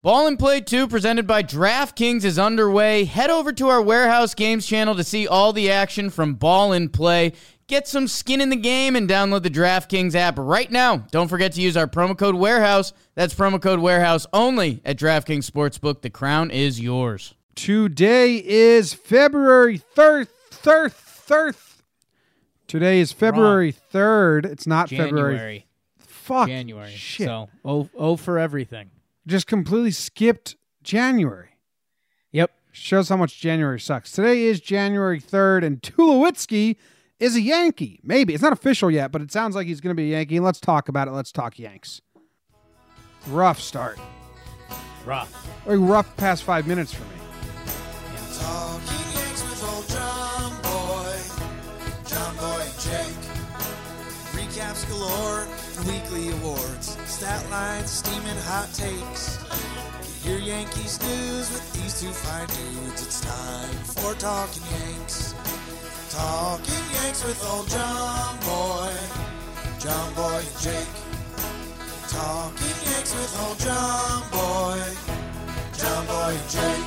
Ball and Play 2 presented by DraftKings is underway. Head over to our Warehouse Games channel to see all the action from Ball and Play. Get some skin in the game and download the DraftKings app right now. Don't forget to use our promo code Warehouse. That's promo code Warehouse only at DraftKings Sportsbook. The crown is yours. Today is February 3rd. Today is February 3rd. It's not February. Fuck. January. Shit. So, oh for everything. Just completely skipped January. Yep. Shows how much January sucks. Today is January 3rd, and Tulowitzki is a Yankee. Maybe. It's not official yet, but it sounds like he's going to be a Yankee. Let's talk about it. Let's talk Yanks. Rough start. A rough past 5 minutes for me. Talking Yanks with old John Boy and Jake. Recaps galore and weekly awards. Stat lines, steaming hot takes. Get your Yankees news with these two fine dudes. It's time for Talking Yanks. Talking Yanks with old John Boy and Jake. Talking Yanks with old John Boy and Jake.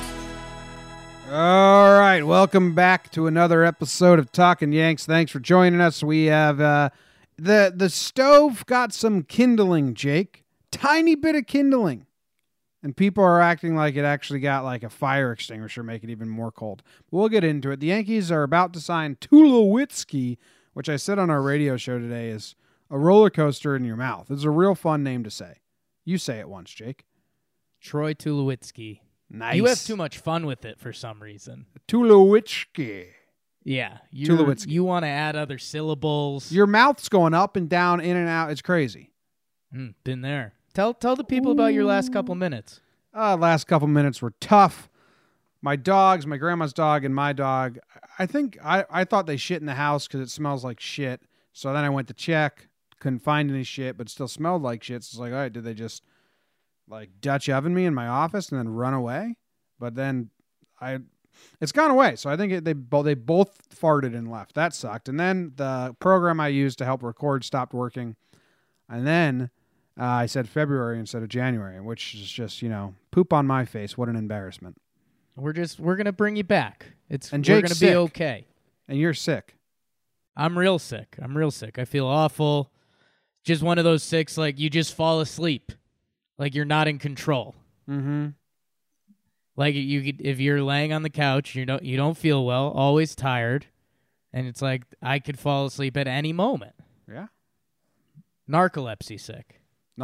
All right, welcome back to another episode of Talking Yanks. Thanks for joining us. We have the stove got some kindling, Jake. Tiny bit of kindling. And people are acting like it actually got like a fire extinguisher, make it even more cold. We'll get into it. The Yankees are about to sign Tulowitzki, which I said on our radio show today is a roller coaster in your mouth. It's a real fun name to say. You say it once, Jake. Troy Tulowitzki. Nice. You have too much fun with it for some reason. Tulowitzki. Yeah. Tulowitzki. You want to add other syllables. Your mouth's going up and down, in and out. It's crazy. Been there. Tell the people about your last couple minutes. Last couple minutes were tough. My dogs, my grandma's dog and my dog, I think I thought they shit in the house because it smells like shit. So then I went to check. Couldn't find any shit, but still smelled like shit. So it's like, all right, did they just like Dutch oven me in my office and then run away? But then it's gone away. So I think they both farted and left. That sucked. And then the program I used to help record stopped working. And then I said February instead of January, which is just, poop on my face. What an embarrassment. We're going to bring you back. We're Jake's going to be sick. okay. And you're sick. I'm real sick. I feel awful. Just one of those sicks, like you just fall asleep. Like you're not in control. Mm-hmm. Like if you're laying on the couch, you don't feel well, always tired, and it's like I could fall asleep at any moment. Yeah. Narcolepsy sick.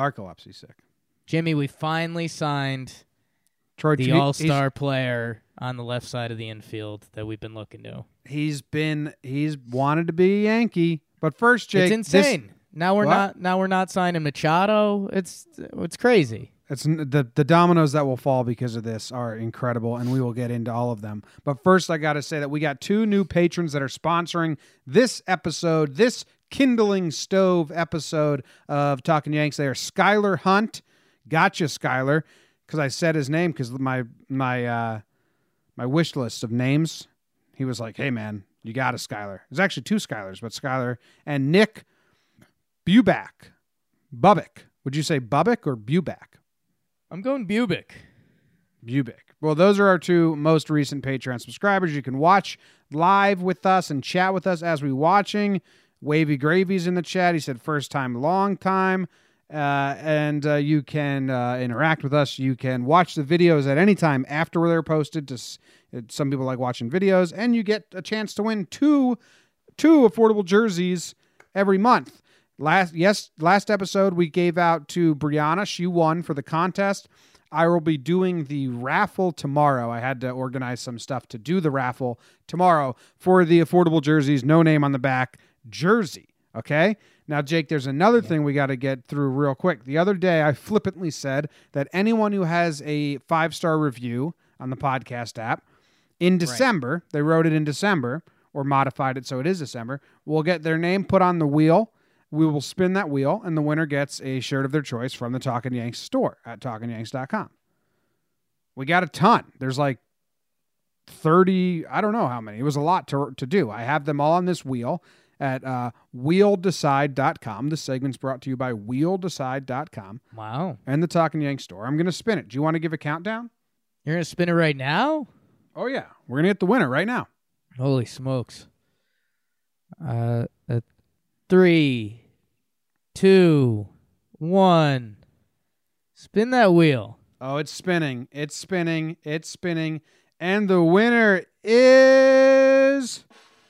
Jimmy, we finally signed Troy, the all-star player on the left side of the infield that we've been looking to. He's wanted to be a Yankee, but first, Jake, it's insane. Now we're not signing Machado. It's crazy. It's the dominoes that will fall because of this are incredible, and we will get into all of them. But first, I got to say that we got two new patrons that are sponsoring this episode, this kindling stove episode of Talking Yanks. They are Skylar Hunt. Gotcha, Skylar, because I said his name because my wish list of names. He was like, "Hey man, you got a Skylar." There's actually two Skylars, but Skylar and Nick Buback. Would you say Bubbick or Buback? I'm going Bubick. Well, those are our two most recent Patreon subscribers. You can watch live with us and chat with us as we're watching. Wavy Gravy's in the chat. He said first time, long time. And you can interact with us. You can watch the videos at any time after they're posted. Some people like watching videos. And you get a chance to win two affordable jerseys every month. Last episode we gave out to Brianna. She won for the contest. I will be doing the raffle tomorrow. I had to organize some stuff to do the raffle tomorrow for the affordable jerseys, no name on the back jersey. Okay? Now, Jake, there's another thing we got to get through real quick. The other day, I flippantly said that anyone who has a 5-star review on the podcast app in December, they wrote it in December or modified it so it is December, will get their name put on the wheel. We will spin that wheel, and the winner gets a shirt of their choice from the Talkin' Yanks store at TalkinYanks.com. We got a ton. There's like 30, I don't know how many. It was a lot to do. I have them all on this wheel, at WheelDecide.com. This segment's brought to you by WheelDecide.com Wow. and the Talking Yank store. I'm going to spin it. Do you want to give a countdown? You're going to spin it right now? Oh, yeah. We're going to get the winner right now. Holy smokes. 3, 2, 1. Spin that wheel. Oh, it's spinning. It's spinning. It's spinning. And the winner is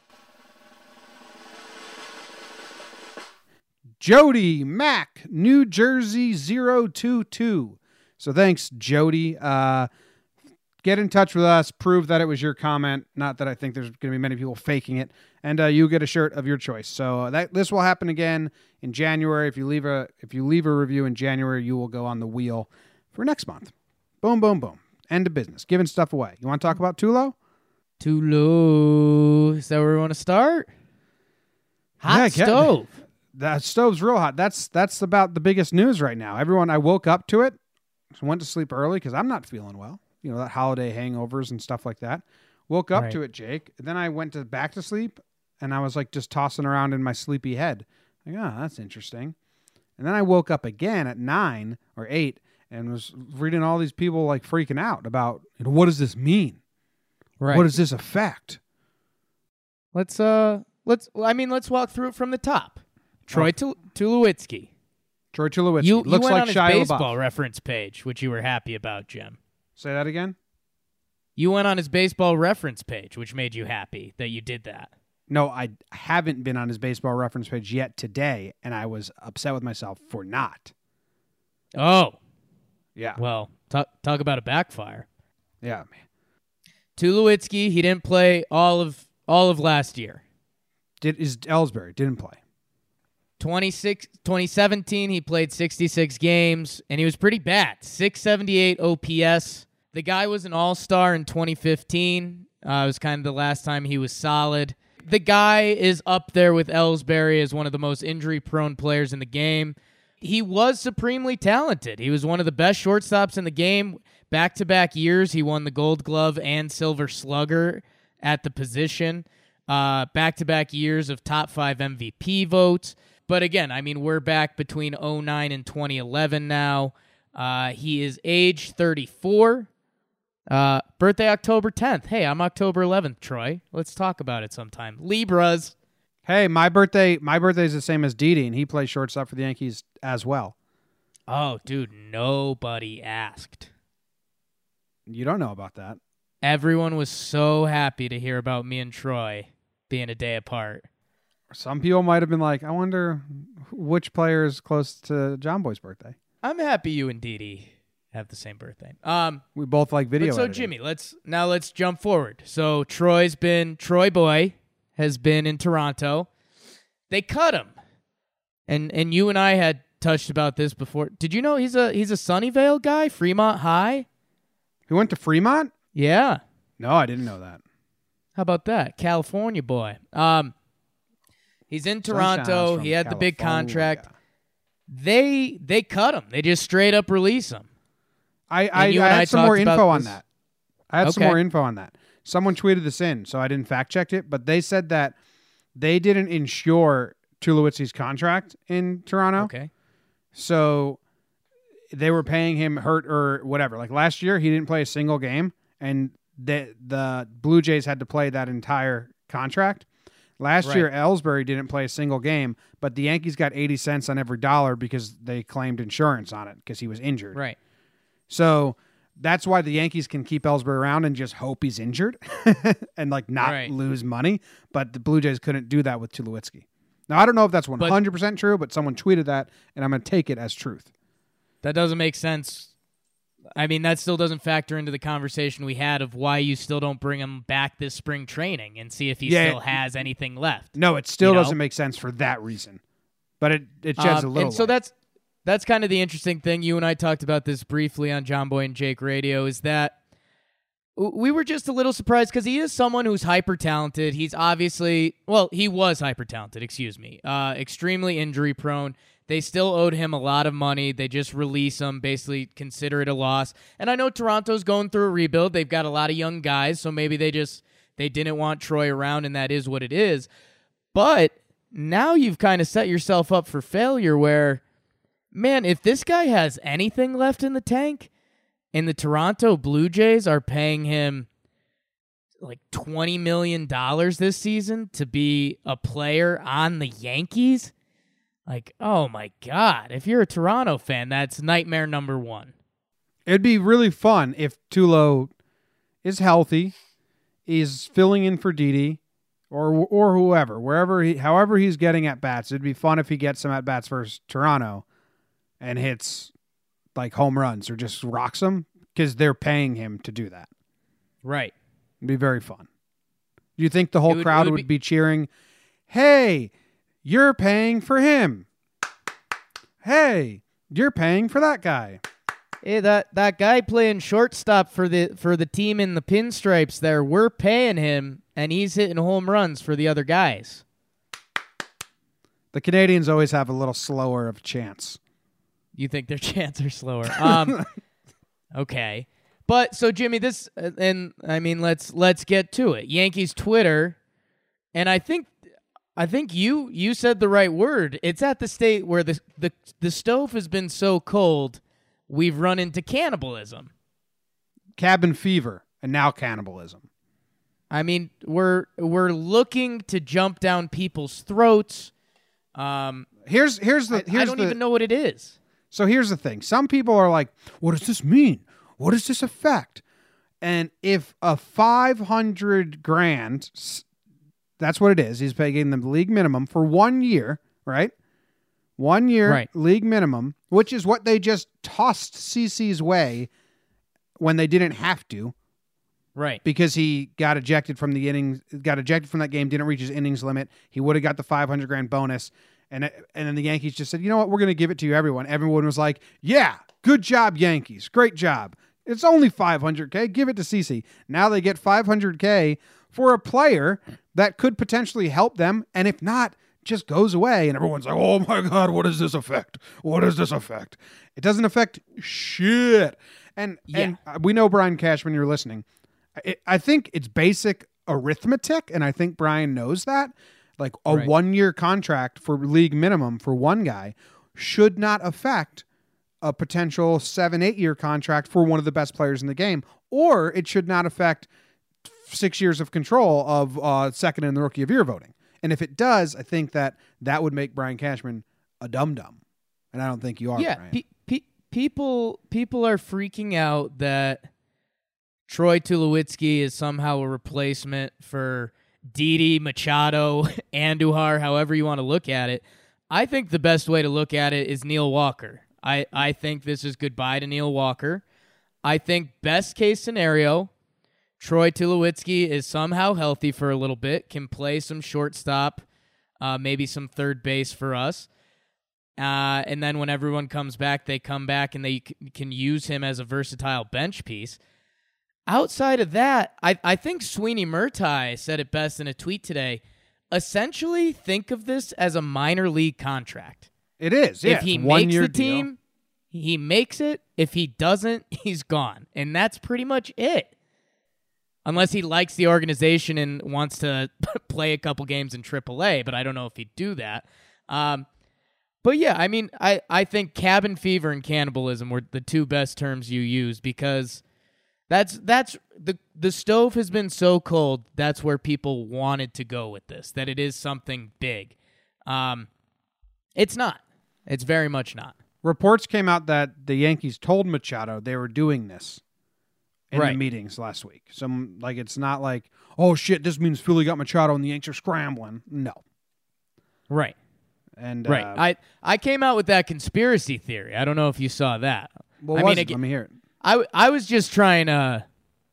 Jody Mack, New Jersey 022. So thanks, Jody. Get in touch with us. Prove that it was your comment. Not that I think there's going to be many people faking it. And you get a shirt of your choice. So this will happen again in January. If you leave a review in January, you will go on the wheel for next month. Boom, boom, boom. End of business. Giving stuff away. You want to talk about Tulo? Tulo. Is that where we want to start? Hot stove. That stove's real hot. That's about the biggest news right now. I woke up to it. Went to sleep early because I'm not feeling well. You know, that holiday hangovers and stuff like that. Woke up to it, Jake. Then I went back to sleep, and I was like just tossing around in my sleepy head. Like, oh, that's interesting. And then I woke up again at 9 or 8 and was reading all these people like freaking out about, you know, what does this mean? Right. What does this affect? Let's walk through it from the top. Troy Tulowitzki. Troy Tulowitzki. You looks went like on his Shia baseball LaBeouf. reference page, which you were happy about, Jim. Say that again? You went on his baseball reference page, which made you happy that you did that. No, I haven't been on his baseball reference page yet today, and I was upset with myself for not. Oh. Yeah. Well, talk about a backfire. Yeah. Tulowitzki, he didn't play all of last year. Ellsbury didn't play. 2017, he played 66 games, and he was pretty bad. 678 OPS. The guy was an all-star in 2015. It was kind of the last time he was solid. The guy is up there with Ellsbury as one of the most injury-prone players in the game. He was supremely talented. He was one of the best shortstops in the game. Back-to-back years, he won the Gold Glove and Silver Slugger at the position. Back-to-back years of top 5 MVP votes. But again, I mean, we're back between 2009 and 2011 now. He is age 34. Birthday October 10th. Hey, I'm October 11th, Troy. Let's talk about it sometime. Libras. Hey, my birthday is the same as Didi, and he plays shortstop for the Yankees as well. Oh, dude, nobody asked. You don't know about that. Everyone was so happy to hear about me and Troy being a day apart. Some people might have been like, I wonder which player is close to John Boy's birthday. I'm happy you and Didi have the same birthday. We both like video So editing. Jimmy, let's jump forward. So Troy Boy has been in Toronto. They cut him. And you and I had touched about this before. Did you know he's a Sunnyvale guy, Fremont High? He went to Fremont? Yeah. No, I didn't know that. How about that? California boy. He's in Toronto. Sunshine's from He had the big California. contract. They cut him. They just straight up release him. I you and I had some more talked about info on this. that. I had some Okay. more info on that. Someone tweeted this in, so I didn't fact check it, but they said that they didn't insure Tulowitzki's contract in Toronto. Okay. So they were paying him hurt or whatever. Like last year, he didn't play a single game, and the Blue Jays had to play that entire contract. Last year, Ellsbury didn't play a single game, but the Yankees got 80 cents on every dollar because they claimed insurance on it because he was injured. Right. So that's why the Yankees can keep Ellsbury around and just hope he's injured and like not lose money. But the Blue Jays couldn't do that with Tulowitzki. Now, I don't know if that's 100% true, but someone tweeted that, and I'm going to take it as truth. That doesn't make sense. I mean, that still doesn't factor into the conversation we had of why you still don't bring him back this spring training and see if he still has anything left. No, it still doesn't make sense for that reason. But it sheds a little And so light. that's kind of the interesting thing. You and I talked about this briefly on John Boy and Jake Radio, is that we were just a little surprised because he is someone who's hyper-talented. He's obviously, he was hyper-talented, extremely injury-prone. They still owed him a lot of money. They just release him, basically consider it a loss. And I know Toronto's going through a rebuild. They've got a lot of young guys, so maybe they didn't want Troy around, and that is what it is. But now you've kind of set yourself up for failure where, man, if this guy has anything left in the tank and the Toronto Blue Jays are paying him like $20 million this season to be a player on the Yankees, like, oh my God, if you're a Toronto fan, that's nightmare number one. It'd be really fun if Tulo is healthy, is filling in for Didi, or whoever, however he's getting at bats. It'd be fun if he gets some at bats versus Toronto and hits like home runs or just rocks them because they're paying him to do that. Right. It'd be very fun. Do you think the whole crowd would be cheering, "Hey, you're paying for him. Hey, you're paying for that guy." Hey, that guy playing shortstop for the team in the pinstripes there, we're paying him, and he's hitting home runs for the other guys. The Canadians always have a little slower of chance. You think their chants are slower? Okay, but so Jimmy, this and I mean let's get to it. Yankees Twitter, and I think you said the right word. It's at the state where the stove has been so cold. We've run into cannibalism. Cabin fever, and now cannibalism. I mean, we're looking to jump down people's throats. I don't even know what it is. So here's the thing. Some people are like, what does this mean? What does this affect? And if a $500,000, that's what it is. He's paying them the league minimum for 1 year, right? 1 year right. League minimum, which is what they just tossed CC's way when they didn't have to. Right. Because he got ejected from that game, didn't reach his innings limit. He would have got the $500,000 bonus. And then the Yankees just said, you know what, we're going to give it to you, everyone. Everyone was like, yeah, good job, Yankees. Great job. It's only $500,000. Give it to CC. Now they get $500,000 for a player that could potentially help them. And if not, just goes away. And everyone's like, oh my God, what does this affect? What does this affect? It doesn't affect shit. And we know, Brian Cashman, you're listening. I think it's basic arithmetic, and I think Brian knows that. Like a 1 year contract for league minimum for one guy should not affect a potential 7-8 year contract for one of the best players in the game, or it should not affect 6 years of control of second in the Rookie of the Year voting. And if it does, I think that would make Brian Cashman a dum-dum. And I don't think you are, Brian. People are freaking out that Troy Tulowitzki is somehow a replacement for Didi, Machado, Andujar, however you want to look at it. I think the best way to look at it is Neil Walker. I think this is goodbye to Neil Walker. I think best case scenario, Troy Tulowitzki is somehow healthy for a little bit, can play some shortstop, maybe some third base for us. And then when everyone comes back, they come back and they can use him as a versatile bench piece. Outside of that, I think Sweeney Murtai said it best in a tweet today. Essentially, think of this as a minor league contract. It is. Yeah, if he makes the team, he makes it. If he doesn't, he's gone. And that's pretty much it. Unless he likes the organization and wants to play a couple games in AAA, but I don't know if he'd do that. But yeah, I mean, I think cabin fever and cannibalism were the two best terms you used because that's the stove has been so cold. That's where people wanted to go with this, that it is something big. It's not. It's very much not. Reports came out that the Yankees told Machado they were doing this in the meetings last week. It's not like, oh shit, this means Philly got Machado and the Yankees are scrambling. No. Right. And I came out with that conspiracy theory. I don't know if you saw that. Well, let me hear it. I was just trying to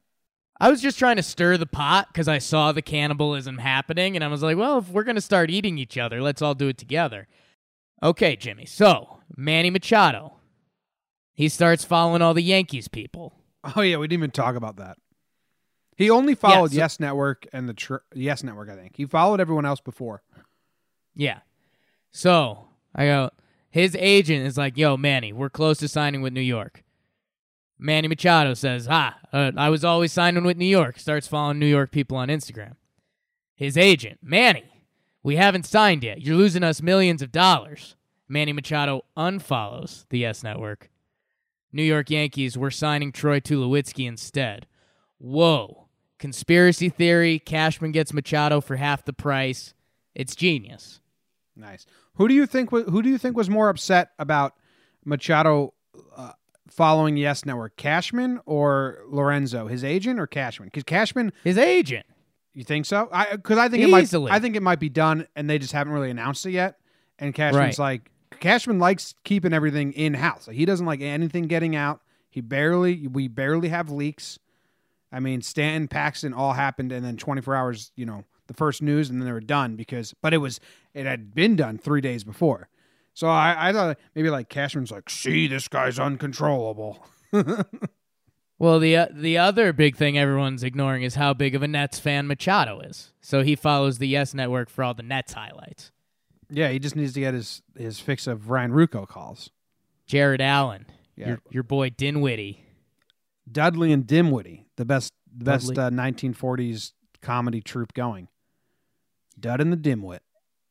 stir the pot because I saw the cannibalism happening, and I was like, well, if we're gonna start eating each other, let's all do it together. Okay, Jimmy. So Manny Machado, he starts following all the Yankees people. Oh yeah, we didn't even talk about that. He only followed Yes Network and the Yes Network. I think he followed everyone else before. Yeah. So I go. His agent is like, "Yo, Manny, we're close to signing with New York." Manny Machado says, I was always signing with New York. Starts following New York people on Instagram. His agent, Manny, We haven't signed yet. You're losing us millions of dollars. Manny Machado unfollows the Yes Network. New York Yankees, we're signing Troy Tulowitzki instead. Whoa. Conspiracy theory. Cashman gets Machado for half the price. It's genius. Nice. Who do you think was more upset about Machado following Yes Network, Cashman or Lorenzo, his agent, or Cashman? Because Cashman, His agent. you think so? Because I think Easily. it might be done, and they just haven't really announced it yet. And Cashman's Cashman likes keeping everything in house. Like, he doesn't like anything getting out. We barely have leaks. I mean, Stanton, Paxton all happened, and then 24 hours, the first news, and then they were done but it had been done 3 days before. So I thought maybe like Cashman's like, see, this guy's uncontrollable. Well, the other big thing everyone's ignoring is how big of a Nets fan Machado is. So he follows the Yes Network for all the Nets highlights. Yeah, he just needs to get his fix of Ryan Rucco calls. Jared Allen, Yeah. your boy Dinwiddie. Dudley and Dimwitty, the best Dudley. 1940s comedy troupe going. Dud and the Dimwit.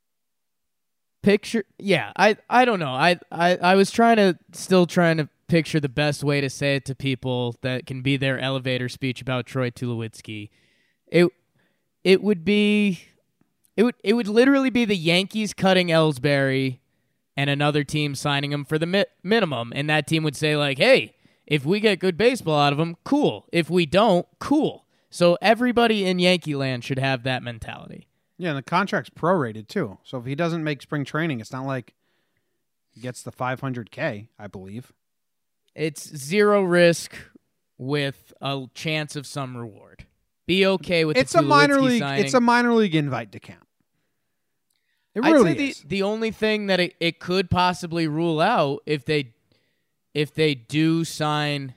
I don't know. I was still trying to picture the best way to say it to people that can be their elevator speech about Troy Tulowitzki. It would literally be the Yankees cutting Ellsbury and another team signing him for the minimum, and that team would say like, "Hey, if we get good baseball out of him, cool. If we don't, cool." So everybody in Yankee land should have that mentality. Yeah, and the contract's prorated too. So if he doesn't make spring training, it's not like he gets the $500K, I believe. It's zero risk with a chance of some reward. Be okay with It's the a minor Tulowitzki league. signing. It's a minor league invite to camp. It I'd really say is. the only thing that it could possibly rule out if they do sign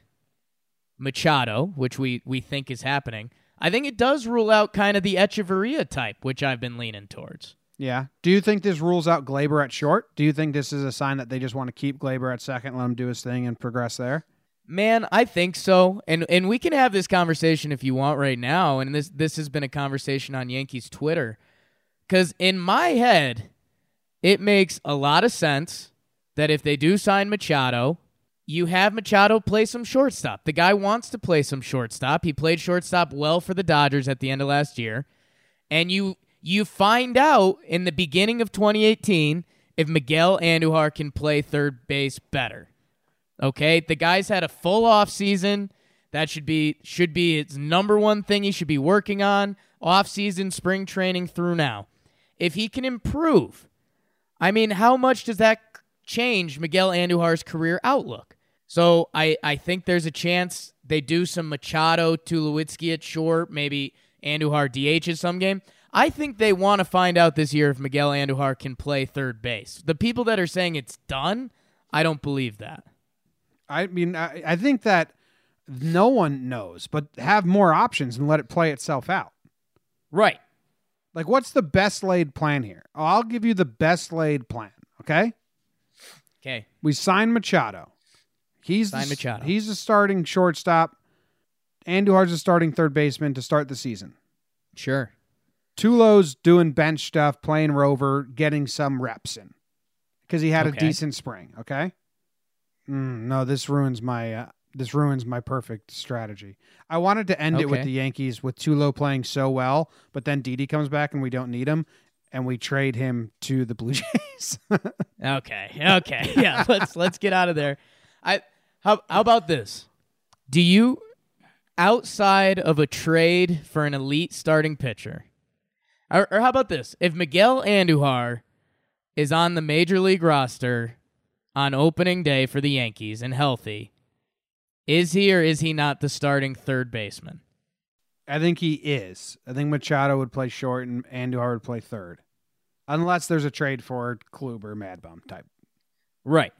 Machado, which we think is happening, I think it does rule out kind of the Echeverria type, which I've been leaning towards. Yeah. Do you think this rules out Glaber at short? Do you think this is a sign that they just want to keep Glaber at second, let him do his thing, and progress there? Man, I think so. And we can have this conversation if you want right now. And this has been a conversation on Yankees Twitter. Because in my head, it makes a lot of sense that if they do sign Machado, you have Machado play some shortstop. The guy wants to play some shortstop. He played shortstop well for the Dodgers at the end of last year. And you find out in the beginning of 2018 if Miguel Andujar can play third base better. Okay? The guy's had a full off season. That should be its number one thing he should be working on. Off season, spring training through now. If he can improve, I mean, how much does that change Miguel Andujar's career outlook? So I think there's a chance they do some Machado, Tulowitzki at short, maybe Andujar DHs some game. I think they want to find out this year if Miguel Andujar can play third base. The people that are saying it's done, I don't believe that. I mean, I think that no one knows, but have more options and let it play itself out. Right. Like, what's the best laid plan here? I'll give you the best laid plan, okay? Okay. We sign Machado. He's the starting shortstop. Andujar's the starting third baseman to start the season. Sure. Tulo's doing bench stuff, playing rover, getting some reps in because he had a decent spring. Okay. No, this ruins my perfect strategy. I wanted to end it with the Yankees with Tulo playing so well, but then Didi comes back and we don't need him, and we trade him to the Blue Jays. Okay. Yeah, let's get out of there. How about this? Do you, outside of a trade for an elite starting pitcher, or how about this? If Miguel Andujar is on the major league roster on opening day for the Yankees and healthy, is he or is he not the starting third baseman? I think he is. I think Machado would play short and Andujar would play third. Unless there's a trade for Kluber, Mad Bum type. Right.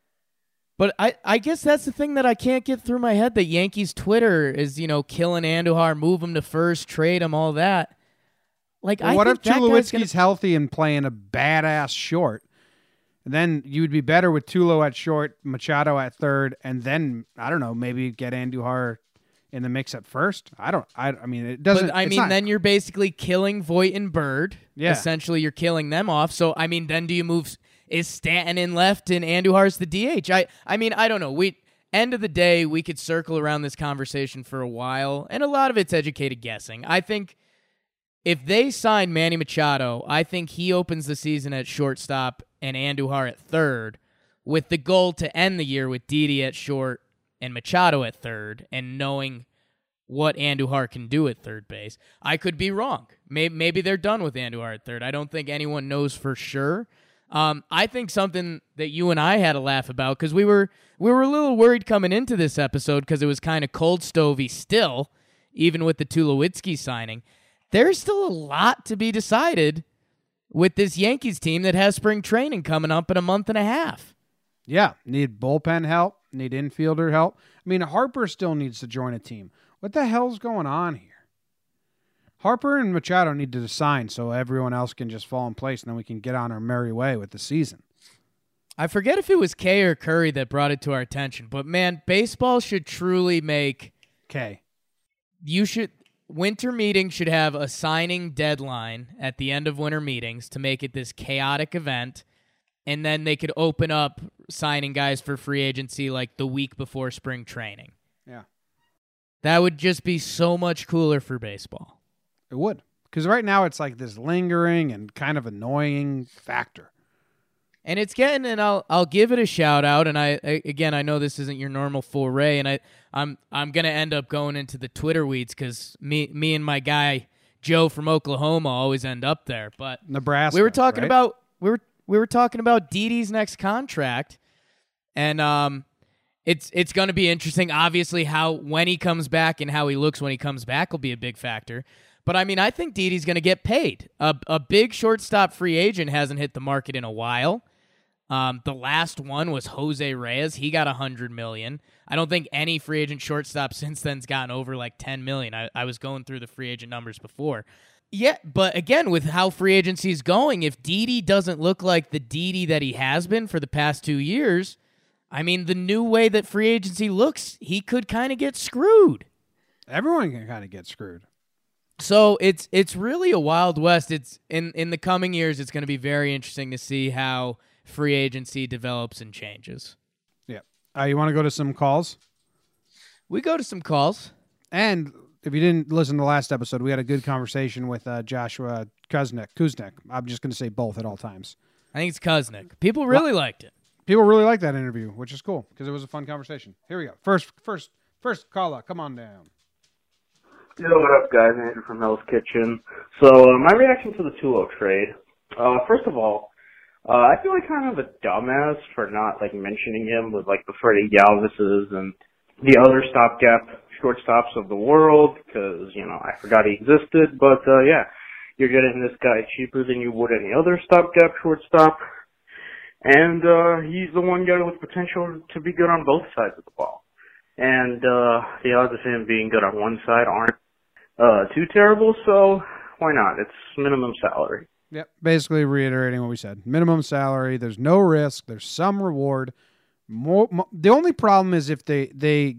But I guess that's the thing that I can't get through my head, that Yankees Twitter is, killing Andujar, move him to first, trade him, all that. Like, well, what if Tulowitzki's healthy and playing a badass short? And then you would be better with Tulo at short, Machado at third, and then, I don't know, maybe get Andujar in the mix at first. I mean, it doesn't. But, I mean, then you're basically killing Voit and Bird. Yeah. Essentially, you're killing them off. So, I mean, then do you move? Is Stanton in left and Andujar's the DH? I mean, I don't know. End of the day, we could circle around this conversation for a while, and a lot of it's educated guessing. I think if they sign Manny Machado, I think he opens the season at shortstop and Andujar at third, with the goal to end the year with Didi at short and Machado at third, and knowing what Andujar can do at third base. I could be wrong. Maybe they're done with Andujar at third. I don't think anyone knows for sure. I think something that you and I had a laugh about, because we were a little worried coming into this episode because it was kind of cold stovey still, even with the Tulowitzki signing. There's still a lot to be decided with this Yankees team that has spring training coming up in a month and a half. Yeah, need bullpen help, need infielder help. I mean, Harper still needs to join a team. What the hell's going on here? Harper and Machado need to sign so everyone else can just fall in place, and then we can get on our merry way with the season. I forget if it was Kay or Curry that brought it to our attention, but man, baseball should truly make... Kay. Winter meetings should have a signing deadline at the end of winter meetings to make it this chaotic event, and then they could open up signing guys for free agency like the week before spring training. Yeah. That would just be so much cooler for baseball. It would. Because right now it's like this lingering and kind of annoying factor. And it's getting, and I'll give it a shout out. And I know this isn't your normal foray, and I'm gonna end up going into the Twitter weeds because me and my guy Joe from Oklahoma always end up there. But Nebraska. We were talking right? about we were talking about Didi's next contract, and it's gonna be interesting. Obviously, when he comes back and how he looks when he comes back will be a big factor. But, I mean, I think Didi's going to get paid. A big shortstop free agent hasn't hit the market in a while. The last one was Jose Reyes. He got $100 million. I don't think any free agent shortstop since then's gotten over like $10 million. I was going through the free agent numbers before. Yeah, but again, with how free agency is going, if Didi doesn't look like the Didi that he has been for the past 2 years, I mean, the new way that free agency looks, he could kind of get screwed. Everyone can kind of get screwed. So it's really a Wild West. It's in the coming years, it's going to be very interesting to see how free agency develops and changes. Yeah. You want to go to some calls? We go to some calls. And if you didn't listen to the last episode, we had a good conversation with Joshua Kuznick. I'm just going to say both at all times. I think it's Kuznick. People really liked it. People really liked that interview, which is cool because it was a fun conversation. Here we go. First caller, come on down. Yo, what up, guys? Andrew from Hell's Kitchen. So, my reaction to the Tulo trade. First of all, I feel like kind of a dumbass for not, mentioning him with, the Freddie Galvises and the other stopgap shortstops of the world, because, I forgot he existed. But, yeah, you're getting this guy cheaper than you would any other stopgap shortstop. And, he's the one guy with potential to be good on both sides of the ball. And, the odds of him being good on one side aren't too terrible, so why not? It's minimum salary. Yep, basically reiterating what we said. Minimum salary, there's no risk, there's some reward. The only problem is if they're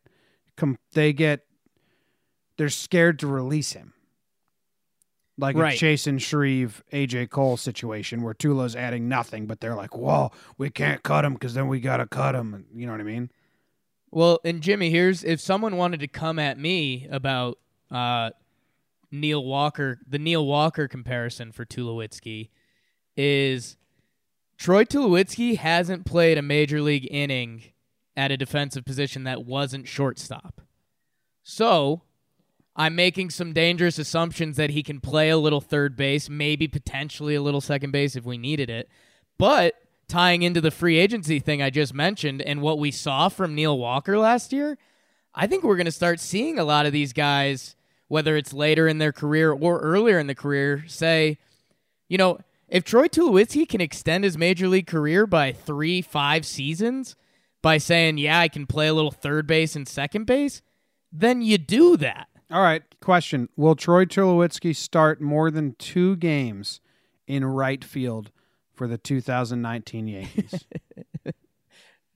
scared to release him. Like a Chasen Shreve, AJ Cole situation where Tulo's adding nothing, but they're like, whoa, we can't cut him because then we got to cut him. You know what I mean? Well, and Jimmy, if someone wanted to come at me about Neil Walker, the Neil Walker comparison for Tulowitzki is Troy Tulowitzki hasn't played a major league inning at a defensive position that wasn't shortstop. So I'm making some dangerous assumptions that he can play a little third base, maybe potentially a little second base if we needed it. But tying into the free agency thing I just mentioned and what we saw from Neil Walker last year, I think we're going to start seeing a lot of these guys, whether it's later in their career or earlier in the career, say, if Troy Tulowitzki can extend his major league career by 3-5 seasons by saying, yeah, I can play a little third base and second base, then you do that. All right, question. Will Troy Tulowitzki start more than 2 games in right field for the 2019 Yankees?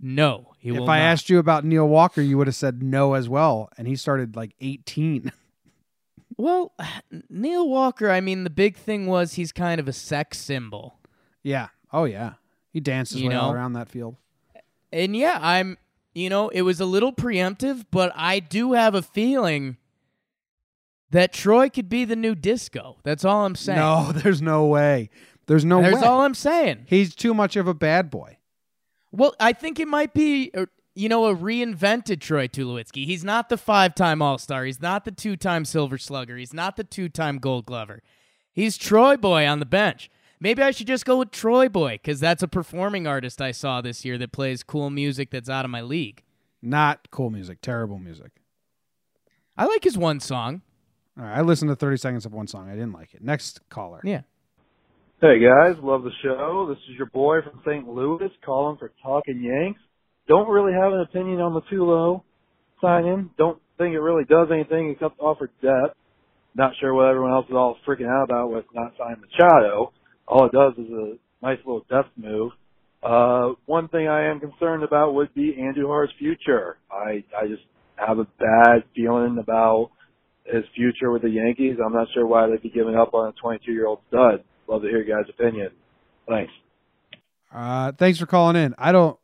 No, he will If I not. asked you about Neil Walker, you would have said no as well. And he started like 18. Well, Neil Walker, I mean, the big thing was he's kind of a sex symbol. Yeah. Oh, yeah. He danced his way all around that field. And yeah, it was a little preemptive, but I do have a feeling that Troy could be the new Disco. That's all I'm saying. No, there's no way. There's no way. That's all I'm saying. He's too much of a bad boy. Well, I think it might be, a reinvented Troy Tulowitzki. He's not the 5-time All-Star. He's not the 2-time Silver Slugger. He's not the 2-time Gold Glover. He's Troy Boy on the bench. Maybe I should just go with Troy Boy because that's a performing artist I saw this year that plays cool music that's out of my league. Not cool music. Terrible music. I like his one song. All right, I listened to 30 seconds of one song. I didn't like it. Next caller. Yeah. Hey guys, love the show. This is your boy from St. Louis calling for Talking Yanks. Don't really have an opinion on the Tulo sign-in. Don't think it really does anything except offer depth. Not sure what everyone else is all freaking out about with not signing Machado. All it does is a nice little depth move. One thing I am concerned about would be Andujar's future. I just have a bad feeling about his future with the Yankees. I'm not sure why they'd be giving up on a 22-year-old stud. Love to hear your guys' opinion. Thanks. Thanks for calling in.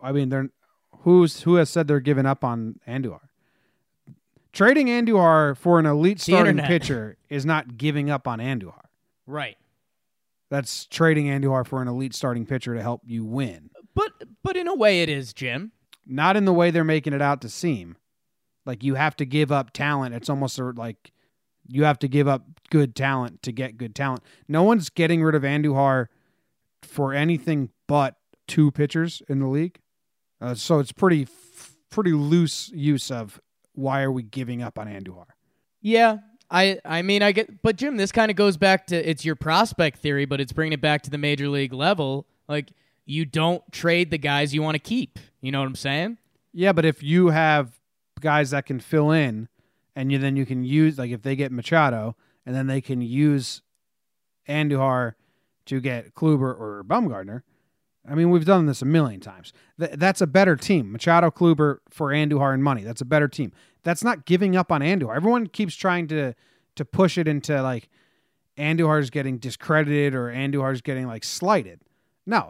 Who has said they're giving up on Andujar? Trading Andujar for an elite starting pitcher is not giving up on Andujar. Right. That's trading Andujar for an elite starting pitcher to help you win. But in a way it is, Jim. Not in the way they're making it out to seem. Like you have to give up talent. It's almost like you have to give up good talent to get good talent. No one's getting rid of Andujar for anything but 2 pitchers in the league. So it's pretty loose use of why are we giving up on Andujar? Yeah, I mean, I get, but Jim, this kind of goes back to, it's your prospect theory, but it's bringing it back to the major league level. Like, you don't trade the guys you want to keep. You know what I'm saying? Yeah, but if you have guys that can fill in, and then you can use, like if they get Machado, and then they can use Andujar to get Kluber or Bumgarner. I mean, we've done this a million times. That's a better team. Machado, Kluber for Andujar and money. That's a better team. That's not giving up on Andujar. Everyone keeps trying to push it into like Andujar's getting discredited or Andujar's getting like slighted. No,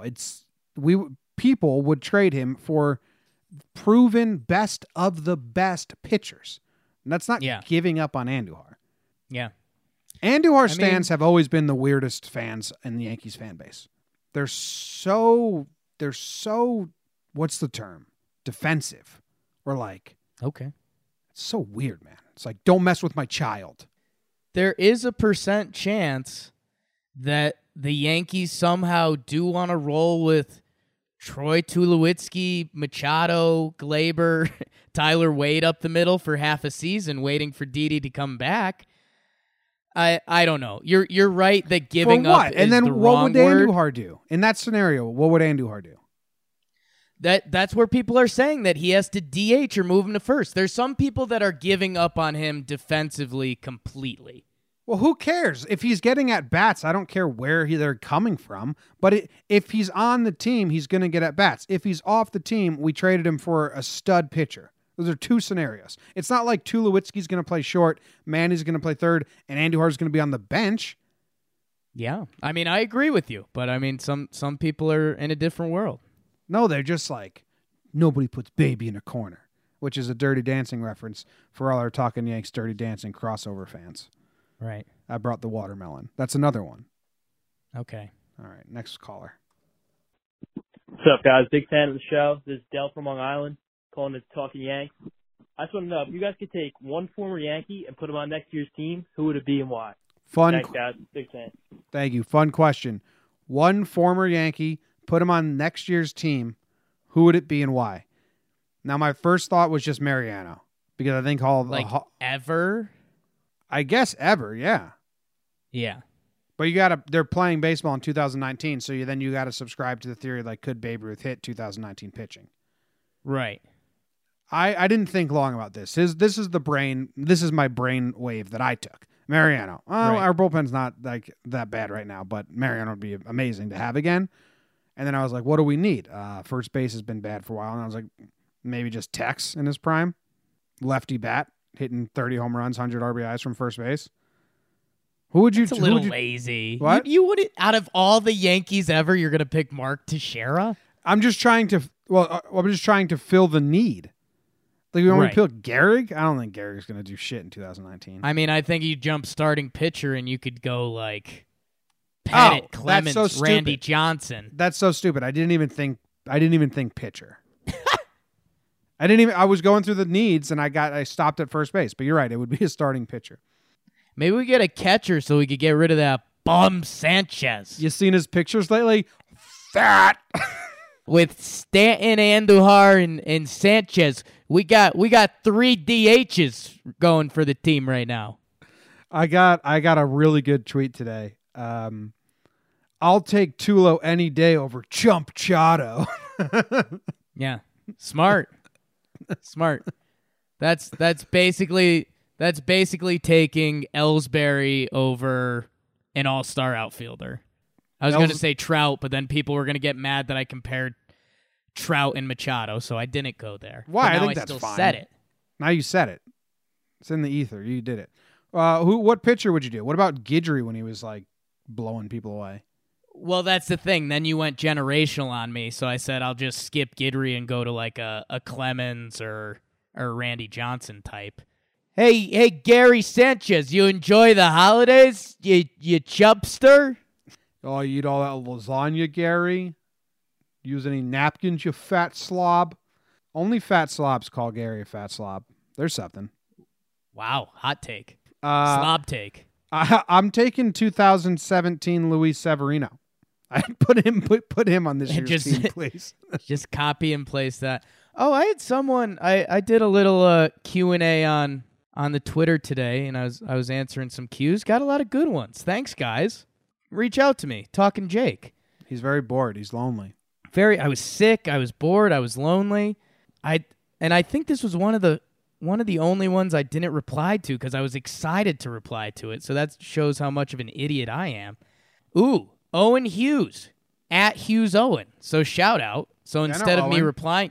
people would trade him for proven best of the best pitchers. And that's not giving up on Andujar. Yeah. Andujar stands have always been the weirdest fans in the Yankees fan base. They're so what's the term? Defensive. Or like, okay. It's so weird, man. It's like, don't mess with my child. There is a % chance that the Yankees somehow do want to roll with Troy Tulowitzki, Machado, Glaber, Tyler Wade up the middle for half a season, waiting for Didi to come back. I don't know. You're right that giving up is and then the what wrong would word. Andujar do? In that scenario, what would Andujar do? That's where people are saying that he has to DH or move him to first. There's some people that are giving up on him defensively completely. Well, who cares? If he's getting at bats, I don't care where they're coming from. But if he's on the team, he's going to get at bats. If he's off the team, we traded him for a stud pitcher. Those are two scenarios. It's not like Tulowitzki's going to play short, Manny's going to play third, and Andujar's going to be on the bench. Yeah. I mean, I agree with you, but I mean, some people are in a different world. No, they're just like, nobody puts baby in a corner, which is a Dirty Dancing reference for all our Talking Yanks Dirty Dancing crossover fans. Right. I brought the watermelon. That's another one. Okay. All right, next caller. What's up, guys? Big fan of the show. This is Del from Long Island, calling it Talking Yanks. I just want to know, if you guys could take one former Yankee and put him on next year's team, who would it be and why? Thanks, guys. Big fan. Thank you. Fun question. One former Yankee, put him on next year's team, who would it be and why? Now, my first thought was just Mariano, because I think ever? I guess ever, yeah. Yeah. But they're playing baseball in 2019, so you got to subscribe to the theory, like, could Babe Ruth hit 2019 pitching? Right. I didn't think long about this. This is my brain wave that I took. Mariano. Right. Our bullpen's not like that bad right now, but Mariano would be amazing to have again. And then I was like, what do we need? First base has been bad for a while. And I was like, maybe just Tex in his prime. Lefty bat, hitting 30 home runs, 100 RBIs from first base. Who would you? It's a little lazy. What? You would, out of all the Yankees ever, you're going to pick Mark Teixeira? I'm just trying to. Well, I'm just trying to fill the need. Like, you want me to pick Gehrig? I don't think Gehrig's going to do shit in 2019. I mean, I think you jump starting pitcher and you could go like Pettit, Clemens, that's so Randy stupid. Johnson. That's so stupid. I didn't even think pitcher. I was going through the needs and I stopped at first base. But you're right. It would be a starting pitcher. Maybe we get a catcher so we could get rid of that bum Sanchez. You seen his pictures lately? Fat. With Stanton, Andujar, and Sanchez, we got 3 DHs going for the team right now. I got a really good tweet today. I'll take Tulo any day over Chump Chato. Yeah, smart. That's basically taking Ellsbury over an all-star outfielder. I was going to say Trout, but then people were going to get mad that I compared Trout and Machado, so I didn't go there. Why? But now I think I that's still fine. said it. Now you said it. It's in the ether. You did it. What pitcher would you do? What about Guidry when he was like blowing people away? Well, that's the thing. Then you went generational on me, so I said I'll just skip Guidry and go to like a Clemens or Randy Johnson type. Hey, Gary Sanchez, you enjoy the holidays? You chubster? Oh, you eat all that lasagna, Gary? Use any napkins, you fat slob? Only fat slobs call Gary a fat slob. There's something. Wow, hot take. Slob take. I'm taking 2017 Luis Severino. I put him on this year's team, please. Just copy and paste that. Oh, I had someone. I did a little Q&A on the Twitter today, and I was answering some Qs. Got a lot of good ones. Thanks, guys. Reach out to me. Talking Jake. He's very bored. He's lonely. I was sick. I was bored. I was lonely. I think this was one of the only ones I didn't reply to because I was excited to reply to it. So that shows how much of an idiot I am. Ooh, Owen Hughes at Hughes Owen. So shout out. So instead of me replying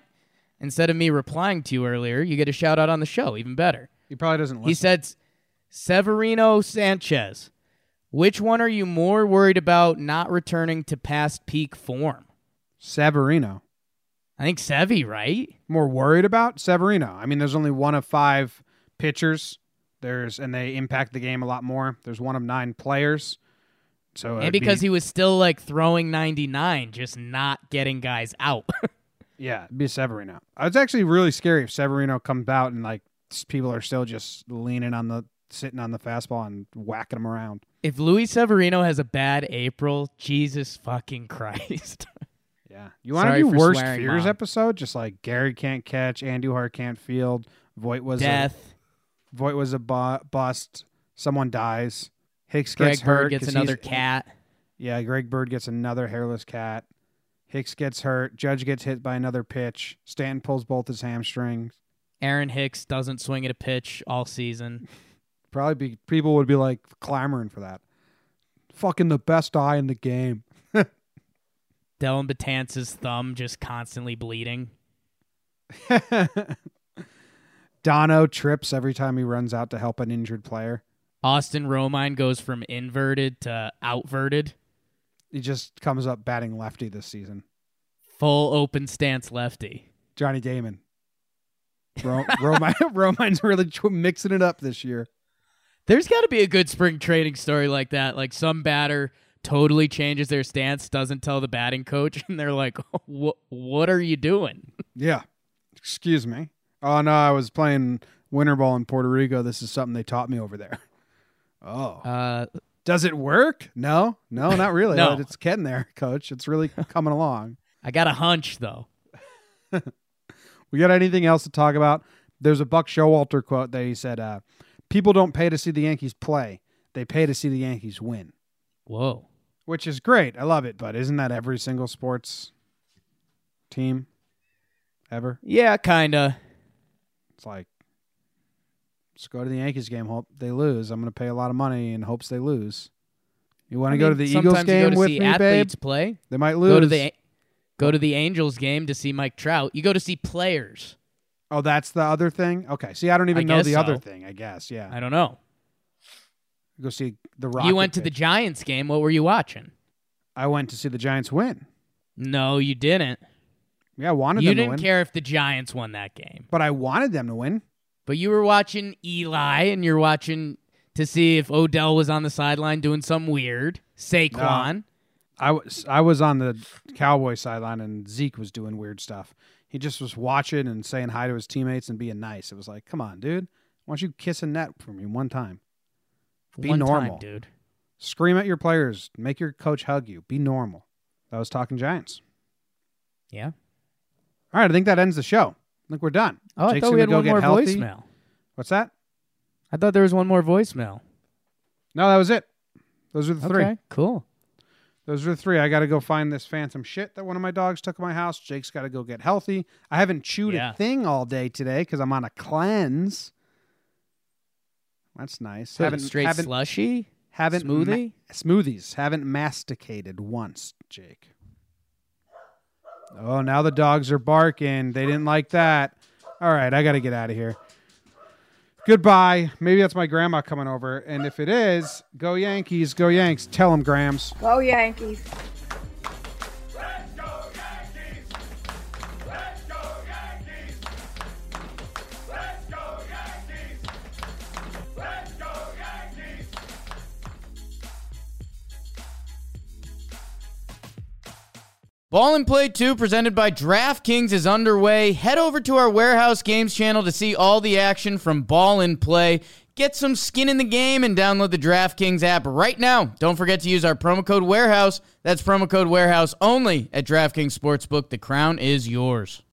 to you earlier, you get a shout out on the show. Even better. He probably doesn't listen. He said, Severino Sanchez. Which one are you more worried about not returning to past peak form? Severino. I think Sevy, right? More worried about Severino. I mean, there's only one of 5 pitchers. And they impact the game a lot more. There's one of 9 players. So and because he was still like throwing 99, just not getting guys out. Yeah, it'd be Severino. It's actually really scary if Severino comes out and like people are still just sitting on the fastball and whacking him around. If Luis Severino has a bad April, Jesus fucking Christ. Yeah. You want to do worst fears episode? Just like Gary can't catch, Andujar can't field, Voit was a bust, someone dies, Hicks gets hurt. Greg Bird gets another cat. Yeah, Greg Bird gets another hairless cat. Hicks gets hurt. Judge gets hit by another pitch. Stanton pulls both his hamstrings. Aaron Hicks doesn't swing at a pitch all season. People would be like clamoring for that. Fucking the best eye in the game. Dellin Betances' thumb just constantly bleeding. Dono trips every time he runs out to help an injured player. Austin Romine goes from inverted to outverted. He just comes up batting lefty this season. Full open stance lefty. Johnny Damon. Romine's really mixing it up this year. There's got to be a good spring training story like that. Like some batter totally changes their stance, doesn't tell the batting coach, and they're like, what are you doing? Yeah. Excuse me. Oh, no, I was playing winter ball in Puerto Rico. This is something they taught me over there. Oh. Does it work? No, not really. No. It's getting there, coach. It's really coming along. I got a hunch, though. We got anything else to talk about? There's a Buck Showalter quote that he said, people don't pay to see the Yankees play. They pay to see the Yankees win. Whoa. Which is great. I love it, but isn't that every single sports team ever? Yeah, kind of. It's like, just go to the Yankees game, hope they lose. I'm going to pay a lot of money in hopes they lose. You want to go to the Eagles game with me, babe? Play. They might lose. go to the Angels game to see Mike Trout. You go to see players. Oh, that's the other thing? Okay. See, I don't even know the other thing, I guess. Yeah. I don't know. Go see the Rocket. You went to the Giants game. What were you watching? I went to see the Giants win. No, you didn't. Yeah, I wanted You them to win. didn't care if the Giants won that game. But I wanted them to win. But you were watching Eli, and you're watching to see if Odell was on the sideline doing something weird. Saquon. No, I was on the Cowboy sideline, and Zeke was doing weird stuff. He just was watching and saying hi to his teammates and being nice. It was like, come on, dude. Why don't you kiss a net for me one time? Be One normal. time, dude. Scream at your players. Make your coach hug you. Be normal. That was Talking Giants. Yeah. All right, I think that ends the show. I think we're done. Oh, I Jake's thought we gonna had go one get more healthy. voicemail. What's that? I thought there was one more voicemail. No, that was it. Those are the three. Okay, cool. Those are the three. I got to go find this phantom shit that one of my dogs took in my house. Jake's got to go get healthy. I haven't chewed Yeah. a thing all day today because I'm on a cleanse. That's nice. So straight slushy? Smoothie? Smoothies. Haven't masticated once, Jake. Oh, now the dogs are barking. They didn't like that. All right, I got to get out of here. Goodbye. Maybe that's my grandma coming over. And if it is, go Yankees, go Yanks. Tell them, Grams. Go Yankees. Ball and Play 2 presented by DraftKings is underway. Head over to our Warehouse Games channel to see all the action from Ball and Play. Get some skin in the game and download the DraftKings app right now. Don't forget to use our promo code Warehouse. That's promo code Warehouse only at DraftKings Sportsbook. The crown is yours.